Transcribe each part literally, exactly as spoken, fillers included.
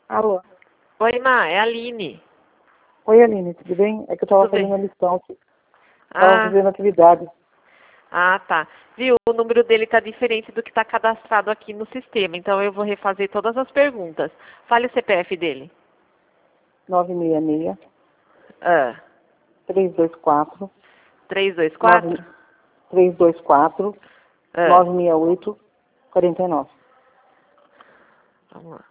Alô? Oi, Má, é a Aline. Oi, Aline, tudo bem? É que eu tava Tudo bem? fazendo a lição aqui. Tava Ah, fazendo atividade. ah, tá. Viu? O número dele tá diferente do que está cadastrado aqui no sistema, então eu vou refazer todas as perguntas. Fale o C P F dele. nove seis seis, Ah, três dois quatro, três dois nove quatro? três dois quatro, Ah, nove seis oito, quarenta e nove. vamos lá.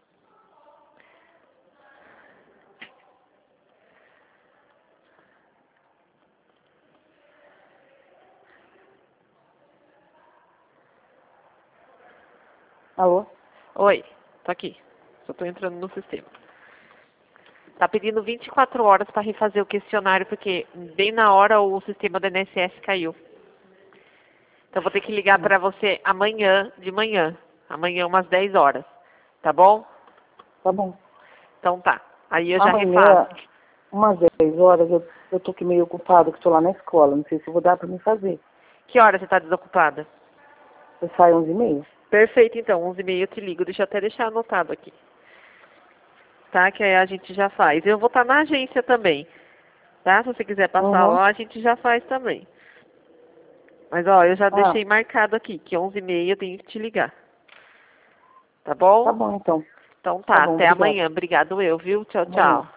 Alô? Oi, tô aqui. Só tô entrando no sistema. Tá pedindo vinte e quatro horas para refazer o questionário, porque bem na hora o sistema do I N S S caiu. Então vou ter que ligar Hum, para você amanhã de manhã. Amanhã umas dez horas. Tá bom? Tá bom. Então tá. Aí eu já refaço. Amanhã, umas dez horas, eu, eu tô aqui meio ocupado, que estou lá na escola. Não sei se eu vou dar para me fazer. Que hora você está desocupada? Eu saio onze e meia. Perfeito, então. onze e meia eu te ligo. Deixa eu até deixar anotado aqui. Tá? Que aí a gente já faz. Eu vou estar na agência também. Tá? Se você quiser passar Uhum. lá, a gente já faz também. Mas, ó, eu já Ah, deixei marcado aqui, que onze e meia eu tenho que te ligar. Tá tá bom? bom então. Então Tá tá. bom, Até obrigada. amanhã. Obrigado eu, viu? Tchau, Amanhã. tchau.